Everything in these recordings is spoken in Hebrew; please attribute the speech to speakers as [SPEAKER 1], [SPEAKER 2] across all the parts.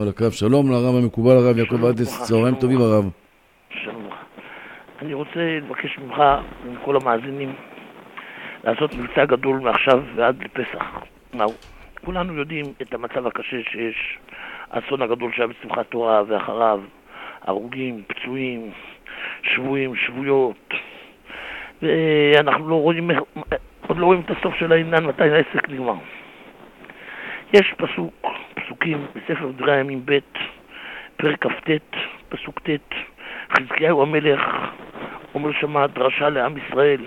[SPEAKER 1] על הקו. שלום לרב המקובל, הרב יעקב אדס, צהריים טובים הרב.
[SPEAKER 2] שלום. אני רוצה לבקש ממך ומכל המאזינים לעשות מבצע גדול מעכשיו ועד לפסח. מהו? כולנו יודעים את המצב הקשה שיש, האסון הגדול שהיה בשמחת תורה ואחריו, הרוגים, פצועים, שבויים, שבויות, ואנחנו עוד לא רואים את הסוף של העניין, מתי העסק נגמר. יש פסוקים בספר דברי הימים ב', פרק כ"ט, פסוק ט', חזקיהו המלך אומר שמה דרשה לעם ישראל.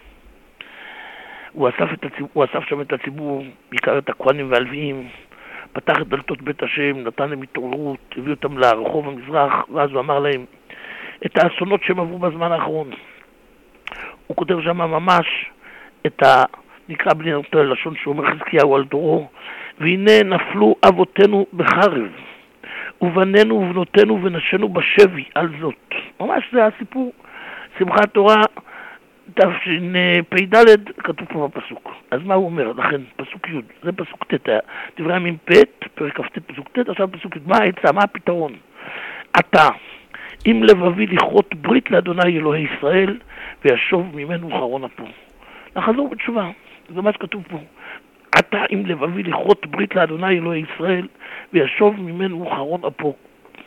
[SPEAKER 2] הוא אסף שם את הציבור, בעיקר את הכהנים והלוויים, פתח את דלתות בית השם, נתן להם התעוררות, הביא אותם לרחוב המזרח, ואז הוא אמר להם את האסונות שהם עברו בזמן האחרון. הוא כותב שם ממש את נקרא בלי נרתע לשון שאומר חזקיהו על דורו, והנה נפלו אבותינו בחרב, ובנינו ובנותינו ונשינו בשבי על זאת. ממש זה הסיפור. שמחת תורה תשפ"ד כתוב פה בפסוק. אז מה הוא אומר? לכן פסוק י', זה פסוק ט', דברי הימים ב', פרק כ"ט פסוק ט', עכשיו פסוק י', מה העצה? מה הפתרון? אתה אם לבבי לכרות ברית לאדוני אלוהי ישראל וישוב ממנו חרון אפו. נחזור בתשובה, זה מה שכתוב פה. אתה אם לבבי לכרות ברית לאדוני אלוהי ישראל וישוב ממנו חרון אפו.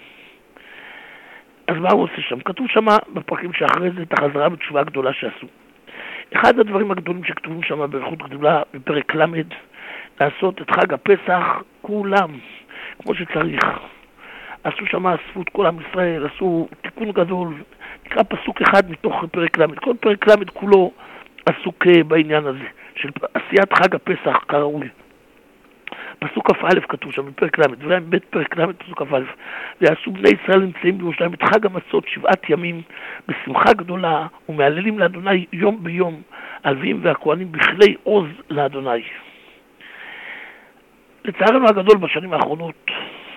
[SPEAKER 2] אז מה הוא עושה שם? כתוב שם בפרקים שאחרי זה את החזרה בתשובה הגדולה שעשו. אחד הדברים הגדולים שכתובים שם ברכות גדולה בפרק למד, לעשות את חג הפסח כולם כמו שצריך. עשו שם, אספו את כל עם ישראל, עשו תיקון גדול, נקרא פסוק אחד מתוך פרק למד. כל פרק למד כולו עסוק בעניין הזה של עשיית חג הפסח כראוי. פסוק כ"א כתוב שם בפרק למד, דברי הימים ב' פרק למד פסוק כ"א, ועשו בני ישראל נמצאים בירושלים את חג המצות 7 ימים בשמחה גדולה ומהללים לאדוני יום ביום, הלוויים והכהנים בכלי עוז לאדוני. לצערנו הגדול בשנים האחרונות,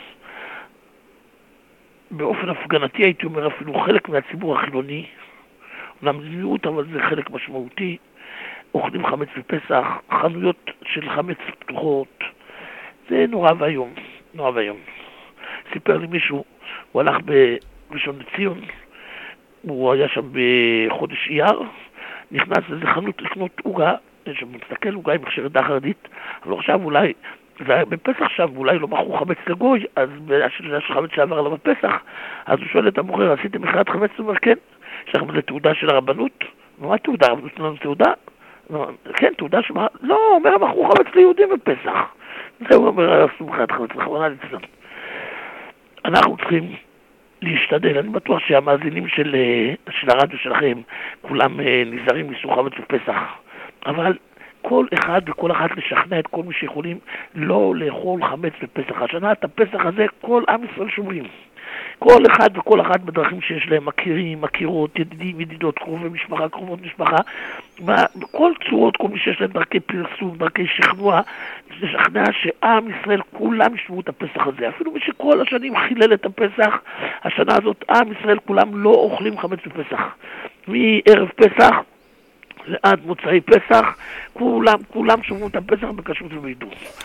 [SPEAKER 2] באופן הפגנתי הייתי אומר אפילו חלק מהציבור החילוני, אומנם מיעוט אבל זה חלק משמעותי, אוכלים חמץ בפסח, חנויות של חמץ פתוחות, זה נורא והיום, נורא והיום. סיפר לי מישהו, הוא הלך בראשון לציון, הוא היה שם בחודש אייר, נכנס לאיזה חנות לקנות עוגה, שמסתכל עוגה עם חרדה חרדית, אבל עכשיו אולי, זה היה בפסח עכשיו, ואולי לא מכרו חמץ לגוי, אז יש חמץ שעבר עליו בפסח, אז הוא שואל את המוכר, עשיתם מכירת חמץ? הוא אומר, כן, יש לכם איזה תעודה של הרבנות? מה תעודה? הרבנות לנו תעודה? כן, תעודה שמה? לא, אומר, מכרו חמץ ליהודים בפסח. זהו אומר, עשו מכירת חמץ, לכוונה לצלם. אנחנו צריכים להשתדל, אני בטוח שהמאזינים של הרדיו שלכם, כולם נזהרים מסור חמץ בפסח, אבל כל אחד וכל אחת לשכנע את כל מי שיכולים לא לאכול חמץ בפסח. השנה את הפסח הזה כל עם ישראל שומרים. כל אחד וכל אחת בדרכים שיש להם, מכירים, מכירות, ידידים, ידידות, קרובי משפחה, קרובות משפחה, בכל צורות, כל מי שיש להם דרכי פרסום, דרכי שכנוע, לשכנע שעם ישראל כולם ישמעו את הפסח הזה. אפילו מי שכל השנים חילל את הפסח, השנה הזאת עם ישראל כולם לא אוכלים חמץ בפסח. מערב פסח ועד מוצאי פסח, כולם שומעו את הפסח בכשרות ובידור.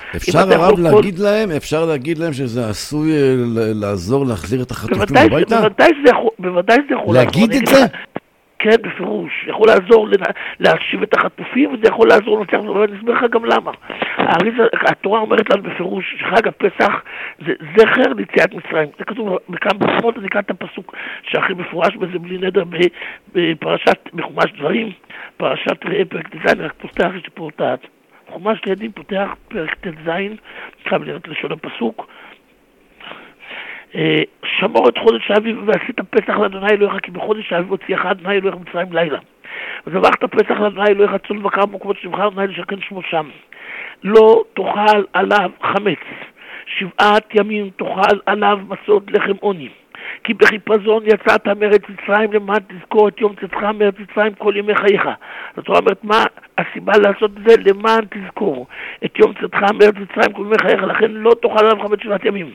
[SPEAKER 1] אפשר להגיד להם שזה עשוי לעזור להחזיר את החטופים הביתה?
[SPEAKER 2] בוודאי זה יכול
[SPEAKER 1] להגיד את זה?
[SPEAKER 2] כן, בפירוש. יכול לעזור להשיב את החטופים, וזה יכול לעזור לנצח, ואני אסביר לך גם למה. התורה אומרת לנו בפירוש שחג הפסח זה זכר ליציאת מצרים. זה כתוב בכמה פעמים, אני אקרא את הפסוק שהכי מפורש בזה בלי נדר בחומש דברים, פרשת ראה פרק ט"ז, רק פותח יש פה אותה. חומש לידים פותח פרק ט"ז, צריכה לראות לשון הפסוק. שמור את חודש האביב ועשית פסח לאדוני אלוהיך, כי בחודש האביב הוציאך אדוני אלוהיך מצרים לילה. וזבחת פסח לאדוני אלוהיך צאן ובקר במקומות שנבחר אדוני לשכן שמו שם. לא תאכל עליו חמץ, 7 ימים תאכל עליו מצות לחם עוני. כי בחיפזון יצאת מארץ מצרים למען תזכור את יום צאתך מארץ מצרים כל ימי חייך. זאת אומרת, מה הסיבה לעשות את זה? למען תזכור את יום צאתך מארץ מצרים כל ימי חייך, לכן לא תאכל עליו חמץ 7 ימים.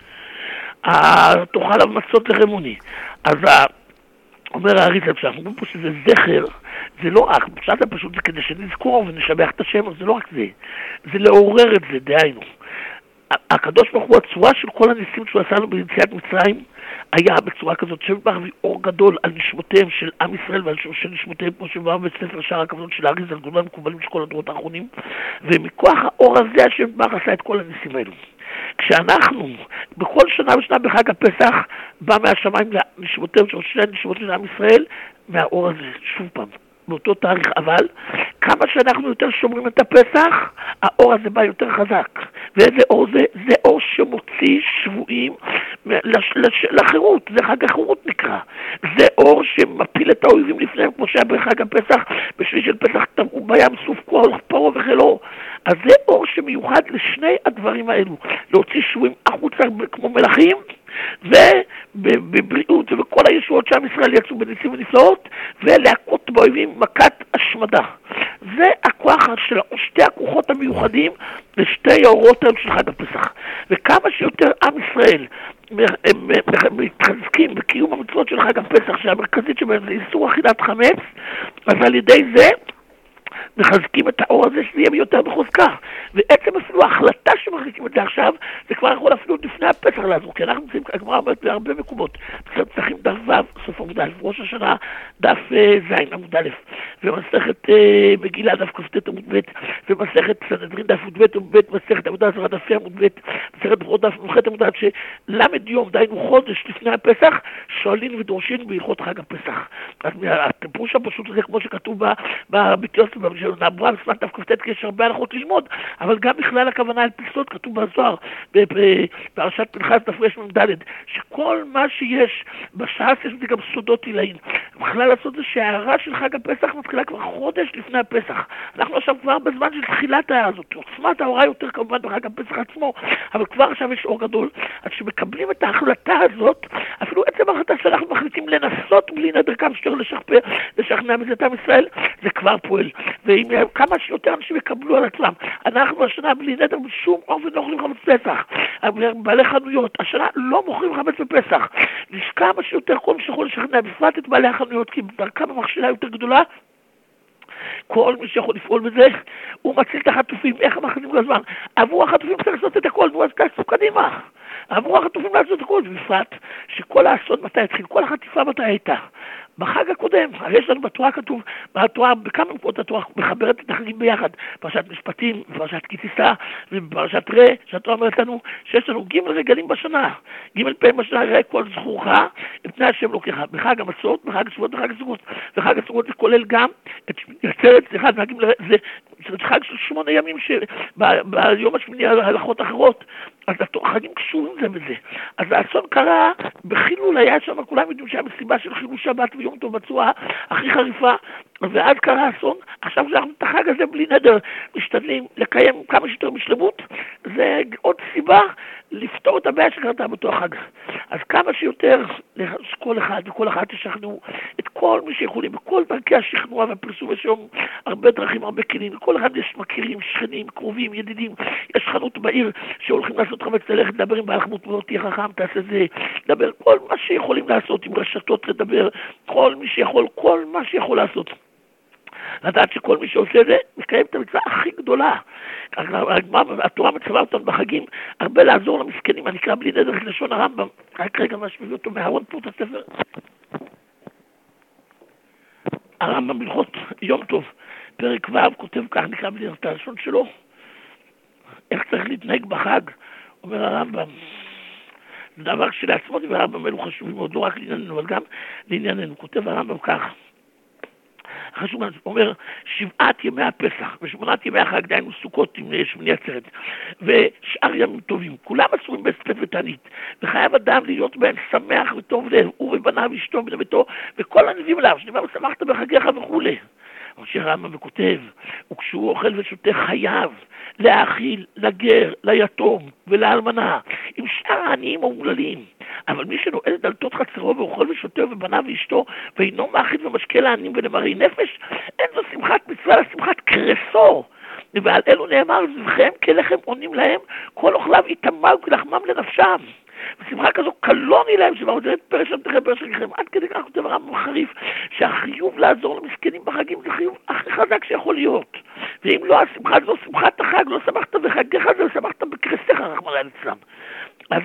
[SPEAKER 2] תאכל עליו מצות לחם עוני. אז אומר האריזל, שאנחנו אומרים פה שזה זכר, זה לא רק, פשוט זה כדי שנזכור ונשבח את השם, זה לא רק זה, זה לעורר את זה, דהיינו. הקדוש ברוך הוא, הצורה של כל הניסים שהוא עשה לנו ביציאת מצרים, היה בצורה כזאת שבא מביא אור גדול על נשמותיהם של עם ישראל ועל של נשמותיהם, כמו שבא בספר שער הכוונות של האריז, על גדולי המקובלים של כל הדורות האחרונים, ומכוח האור הזה השם ברוך עשה את כל הניסים האלו. כשאנחנו בכל שנה ושנה בחג הפסח בא מהשמיים לנשמותיהם של שני נשמות של עם ישראל, מהאור הזה, שוב פעם, באותו תאריך, אבל כמה שאנחנו יותר שומרים את הפסח, האור הזה בא יותר חזק. ואיזה אור זה? זה אור שמוציא שבויים לחירות, זה חג החירות נקרא. זה אור שמפיל את האויבים לפניהם, כמו שהיה בחג הפסח, בשביל של פסח טבעו בים סוף כל פרעה וחילו. אז זה אור שמיוחד לשני הדברים האלו, להוציא שבויים החוצה כמו מלאכים, ובבריאות ובכל הישועות שעם ישראל יצאו בניסים ונפלאות, ולהכות באויבים מכת השמדה. זה הכוח של שתי הכוחות המיוחדים לשתי האורות האלה של חג הפסח. וכמה שיותר עם ישראל מתחזקים בקיום המצוות של חג הפסח, שהמרכזית שבהם זה איסור אכילת חמץ, אז על ידי זה מחזקים את האור הזה שזה יהיה יותר בחוזקה. ועצם אפילו ההחלטה שמחזיקים את זה עכשיו, זה כבר יכול אפילו לפני הפסח לעזור, כי אנחנו נמצאים הגמרא בהרבה מקומות. צריכים דף ו', סוף עמוד א', ראש השנה דף ז' עמוד א', ומסכת מגילה דף כ"ט עמוד ב', ומסכת סנהדרין דף י"ב עמוד ב', מסכת עבודה זרה דף עמוד ב', מסכת ברכות דף נ"ח עמוד א', שלמד יום, דהיינו חודש לפני הפסח, שואלים ודורשים בהלכות חג הפסח. אז הפירוש הפשוט הזה, כמו שכתוב בביטוס נעברה בזמן דף כ"ט, כי יש הרבה הלכות ללמוד, אבל גם בכלל הכוונה על פיסות, כתוב בזוהר, בפרשת פנחס דף רמ"ד, שכל מה שיש בשעה יש זה גם סודות עילאין. בכלל לעשות זה שההערה של חג הפסח מתחילה כבר חודש לפני הפסח. אנחנו עכשיו כבר בזמן של תחילת ההערה הזאת, עוצמת ההוראה יותר כמובן בחג הפסח עצמו, אבל כבר עכשיו יש אור גדול. אז שמקבלים את ההחלטה הזאת, אפילו עצם ההחלטה שאנחנו מחליטים לנסות בלי נדר כמה שיותר לשכנע בזאת עם ישראל, זה כבר פועל. ואם כמה שיותר אנשים יקבלו על עצמם, אנחנו השנה בלי נדר בשום אופן לא אוכלים חמץ פסח. בעלי חנויות, השנה לא מוכרים חמץ בפסח. כמה שיותר כל מי שיכול לשכנע, בפרט את בעלי החנויות, כי דרכם המכשילה יותר גדולה, כל מי שיכול לפעול בזה, הוא מציל את החטופים. איך הם מכניסים כל הזמן? עבור החטופים צריך לעשות את הכל, נו אז תעשו קדימה. עבור החטופים לעשות את הכל, בפרט שכל האסון מתי התחיל, כל החטיפה מתי הייתה. בחג הקודם, הרי יש לנו בתורה כתוב, בתורה, בכמה מקומות התורה מחברת את החגים ביחד, פרשת משפטים, פרשת כי תישא, ובפרשת ראה, שהתורה אומרת לנו שיש לנו ג' רגלים בשנה, ג' פעמים בשנה, ראה כל זכורך, לפני השם לוקחה, בחג המצות, בחג השבועות, בחג הסוכות, וחג הסוכות זה כולל גם את עצרת, זה חג של 8 ימים, ביום השמיני הלכות אחרות, אז החגים קשורים זה בזה. אז האסון קרה בחילול, היה שם, כולם יודעים שהיה מסיבה של חילול שבת ויום טוב בצורה הכי חריפה, ואז קרה אסון. עכשיו שאנחנו את החג הזה בלי נדר משתדלים לקיים כמה שיותר בשלמות, זה עוד סיבה לפתור את הבעיה שקרתה באותו החג. אז כמה שיותר כל אחד וכל אחד תשכנעו את כל מי שיכולים, בכל דרכי השכנוע והפרסום, יש היום הרבה דרכים, הרבה כלים, לכל אחד יש מכירים, שכנים, קרובים, ידידים, יש חנות בעיר שהולכים לעשות חמץ, ללכת לדבר עם בעל חנות, לא תהיה חכם, תעשה זה, לדבר, כל מה שיכולים לעשות, עם רשתות לדבר, כל מי שיכול, כל מה שיכול לעשות. לדעת שכל מי שעושה זה, מקיים את המצווה הכי גדולה. התורה מצווה אותנו בחגים, הרבה לעזור למסכנים, אני אקרא בלי נדר לשון הרמב"ם, רק רגע משמיע אותו מהארון פה את הספר. הרמב"ם בהלכות יום טוב, פרק ו' כותב כך, נקרא בלי נדר את הלשון שלו, איך צריך להתנהג בחג, אומר הרמב"ם. זה דבר שלעצמו דבר הרמב"ם אלו חשובים מאוד, לא רק לענייננו, אבל גם לענייננו. כותב הרמב"ם כך, חשוב, הוא אומר, 7 ימי הפסח ו8 ימי החג, דהיינו סוכות עם שמיני עצרת, ושאר ימים טובים, כולם אסורים בהספד ותענית, וחייב אדם להיות בהם שמח וטוב לב, הוא ובניו ואשתו ובני ביתו, וכל הנביאים אליו, שנאמר, שמחת בחגיך וכו'. ממשיך הרמב"ם וכותב, וכשהוא אוכל ושותה חייב להאכיל לגר, ליתום ולאלמנה, עם שאר העניים המומללים. אבל מי שנועל את דלתות חצרו ואוכל ושותה ובניו ואשתו, ואינו מאכיל ומשקה לעניים ולמרי נפש, אין זו שמחת מצווה לשמחת קרסו. ועל אלו נאמר, זבחיהם כלחם עונים להם, כל אוכליו יטמאו כלחמם לנפשם. ושמחה כזו קלוני להם, שמעודדת פרשם תחי פרשם, עד כדי כך כותב הרמב"ם חריף, שהחיוב לעזור למסכנים בחגים זה חיוב הכי חזק שיכול להיות. ואם לא, השמחה זו שמחת החג, לא שמחת בחגיך, זה שמחת בקרסך, רחמנא ליצלן. אז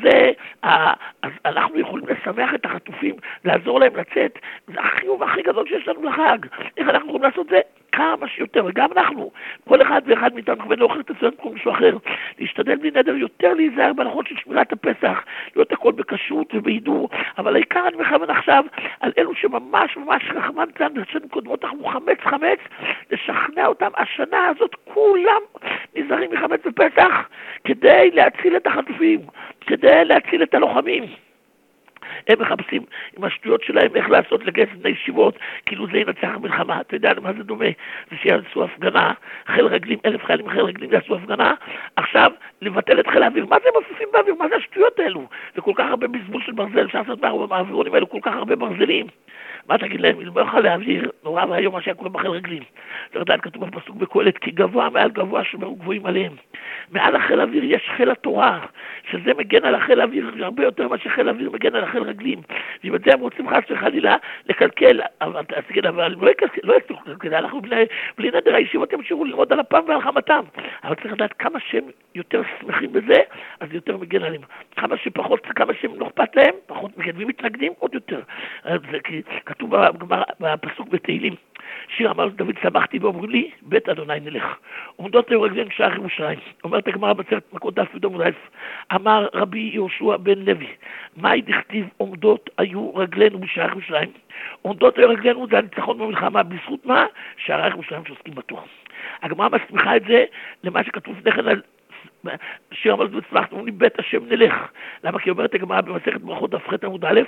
[SPEAKER 2] אנחנו יכולים לשמח את החטופים, לעזור להם לצאת, זה החיוב הכי גדול שיש לנו לחג. איך אנחנו יכולים לעשות זה? כמה שיותר, וגם אנחנו, כל אחד ואחד מאיתנו מכוון להוכיח את הציון במקום מישהו אחר, להשתדל בלי נדר יותר להיזהר בהלכות של שמירת הפסח, להיות הכל בכשרות ובהידור, אבל העיקר אני מכוון עכשיו על אלו שממש ממש רחמן צן בשנים קודמות אנחנו חמץ, לשכנע אותם השנה הזאת כולם נזהרים מחמץ בפסח כדי להציל את החטופים, כדי להציל את הלוחמים. הם מחפשים עם השטויות שלהם איך לעשות לגייס בני ישיבות, כאילו זה ינצח המלחמה. אתה יודע למה זה דומה? זה שיעשו הפגנה, חיל רגלים, 1,000 חיילים חיל רגלים יעשו הפגנה, עכשיו לבטל את חיל האוויר. מה זה מוסיפים באוויר? מה זה השטויות האלו? זה כל כך הרבה בזבוז של ברזל, אפשר לעשות מהאווירונים האלו כל כך הרבה ברזלים. מה תגיד להם? אם לא יוכל להעביר, נורא והיום מה שהיה קורה בחיל רגלים. זה עדיין כתוב בפסוק בקהלת, כי גבוה מעל גבוה שמרו גבוהים עליהם. מעל החיל האוויר יש חיל התורה, שזה מגן על החיל האוויר הרבה יותר מה שחיל האוויר מגן על החיל רגלים. ואם את זה הם רוצים חס וחלילה לקלקל, אבל לא יקלקל, אנחנו בלי נדר הישיבות ימשיכו ללמוד על אפם ועל חמתם. אבל צריך לדעת כמה שהם יותר שמחים בזה, אז יותר מגן עליהם. כמה שהם לא אכפת להם, פחות מגן. ואם מתנגדים, עוד יותר. זה כתוב בפסוק בתהילים. שיר אמר דוד שמחתי ואומרים לי בית אדוני נלך. עומדות היו רגלינו שער ירושלים. אומרת הגמרא בספר מכות דף י"א, אמר רבי יהושע בן לוי, מהי דכתיב עומדות היו רגלינו בשער ירושלים? עומדות היו רגלינו זה הניצחון במלחמה, בזכות מה? שערי ירושלים שעוסקים בתורה. הגמרא מסמיכה את זה למה שכתוב לפני כן על שיר אמר דוד שמחתי ואומרים לי בית השם נלך. למה? כי אומרת הגמרא במסכת ברכות דף ח' עמוד א',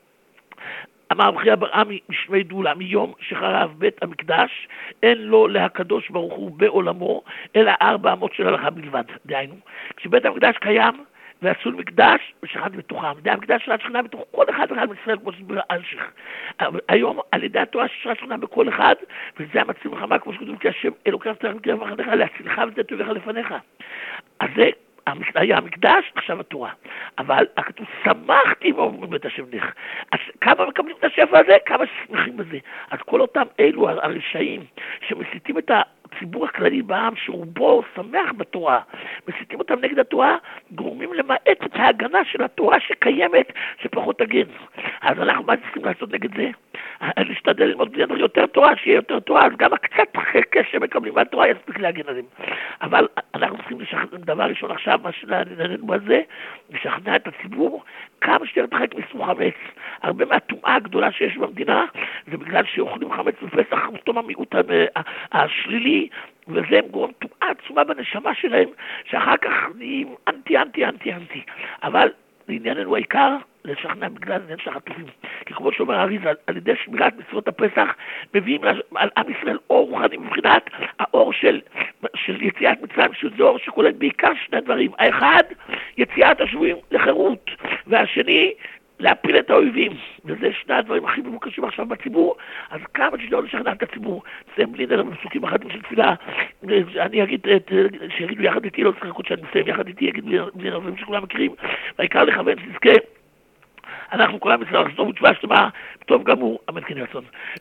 [SPEAKER 2] אמר רבי חייא בר עמי משמי דולה, מיום שחרב בית המקדש, אין לו להקדוש ברוך הוא בעולמו, אלא 4 אמות של הלכה בלבד. דהיינו, כשבית המקדש קיים, ועשו מקדש ושכן בתוכם. בית המקדש שכנה שכנה בתוך כל אחד ואחד מישראל, כמו שדיבר אלשיך. היום, על ידי התורה שכנה שכנה בכל אחד, וזה המציא מלחמה, כמו שכתוב, כי השם אלוקיך צריך מקרב אחריך, להצילך וזה טובך לפניך. אז זה היה המקדש, עכשיו התורה. אבל הכתוב שמחתי ואומרים בית השם נלך. אז כמה מקבלים את השפע הזה? כמה שמחים בזה. אז כל אותם אלו הרשעים שמסיתים את הציבור הכללי בעם שרובו שמח בתורה, מסיתים אותם נגד התורה, גורמים למעט את ההגנה של התורה שקיימת שפחות תגן. אז אנחנו מה צריכים לעשות נגד זה? להשתדל ללמוד יותר תורה, שיהיה יותר תורה, אז גם הקצת חכה שמקבלים מהתורה יספיק להגן עליהם. אבל אנחנו צריכים לשכנע, דבר ראשון עכשיו, מה שנעננו בזה, לשכנע את הציבור כמה שיותר תחק מסור חמץ. הרבה מהטומאה הגדולה שיש במדינה, זה בגלל שאוכלים חמץ בפסח, פתאום המיעוט השלילי, וזה הם גורם טומאה עצומה בנשמה שלהם, שאחר כך נהיים אנטי. אבל לענייננו העיקר, לשכנע בגלל עניין של החטופים. כי כמו שאומר האריז"ל, על ידי שמירת מצוות הפסח, מביאים על עם ישראל אור רוחני מבחינת האור של יציאת מצרים, שזה אור שכולל בעיקר 2 דברים. האחד, יציאת השבויים לחירות, והשני, להפיל את האויבים. וזה 2 הדברים הכי מבוקשים עכשיו בציבור. אז כמה שיותר לשכנע את הציבור, זה בלי נדר בפסוקים אחדים של תפילה. אני אגיד, שיגידו יחד איתי, לא צריך לחכות שאני מסיים, יחד איתי יגיד בלי נדר דברים שכולם מכירים, והעיקר לכוון שתזכה. אנחנו כולם מצטער לחזור בתשובה שלמה, טוב גמור, אמן כן רצון.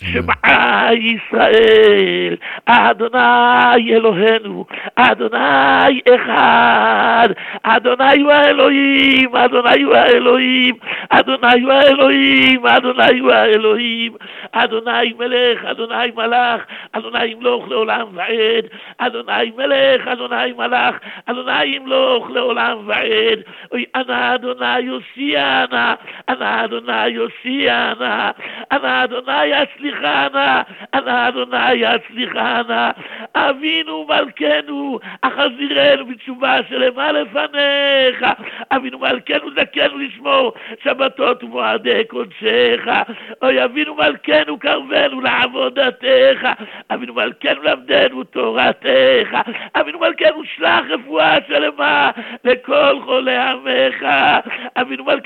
[SPEAKER 2] שמע ישראל, אדוני אלוהינו, אדוני אחד, אדוני הוא האלוהים, אדוני הוא האלוהים, אדוני הוא האלוהים, אדוני הוא האלוהים, אדוני מלך, אדוני מלך, אדוני ימלוך לעולם ועד, אדוני מלך, אדוני מלך, אדוני ימלוך לעולם ועד, אוי אנא אדוני יושיענה, אנא אדוני יושיענה, אנא אדוני יצליחנה, אנא אדוני יצליחנה, אבינו מלכנו, החזירנו בתשובה שלמה לפניך, אבינו מלכנו זכנו לשמור שבתות ומועדי קודשך, אוי אבינו מלכנו קרבנו לעבודתך, אבינו מלכנו למדנו תורתך, אבינו מלכנו שלח רפואה שלמה לכל חולי עמך, אבינו מלכנו מנחם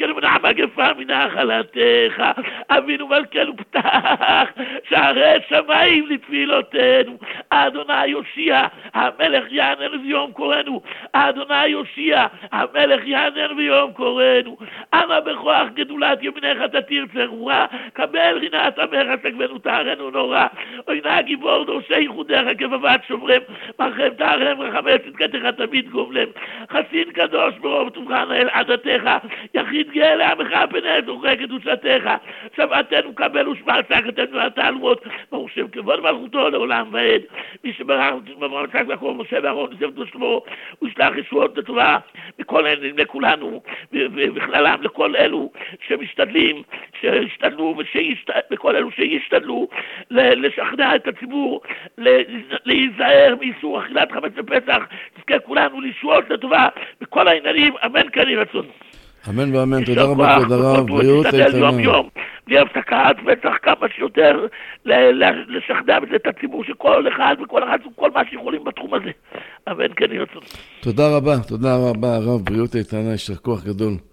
[SPEAKER 2] מגפה מנחלתך, אבינו מלכנו פתח, שערי שמיים לתפילותינו, אדוני יושיע, המלך יענן ביום קורנו, אדוני יושיע, המלך יענן ביום קורנו, אנא בכוח גדולת ימינך תתיר צרורה, קבל רינת עמך סגבנו תארנו נורא, אוי נא גיבור דורשי ייחודך כבבת שומרם, מרחם תארם רחמי צדקתך תמיד גומלם, חסין קדוש ברוב טובך נאל עדתך, יחיד גאה לעמך פני זוכרי קדושתך, שבעתנו קבל ושמע צעקתנו התעלמות, ברוך שם כבוד מלכותו לעולם ועד, מי שברך במרצק לקום משה ואהרון וזבדו שמו, ושלח ישועות לטובה מכל העניינים לכולנו, ובכללם לכל אלו שמשתדלים, שישתדלו, וכל אלו שישתדלו לשכנע את הציבור, להיזהר מאיסור אכילת חמץ בפסח, נזכה כולנו לישועות לטובה בכל העניינים, אמן כן יהי רצון.
[SPEAKER 1] אמן ואמן, תודה רבה כבוד הרב, בריאות איתנה.
[SPEAKER 2] בלי הפסקת וצריך כמה שיותר לשכנע את הציבור שכל אחד וכל אחד וכל מה שיכולים בתחום הזה. אמן כן יהי רצון.
[SPEAKER 1] תודה רבה הרב, בריאות איתנה, יישר כוח גדול.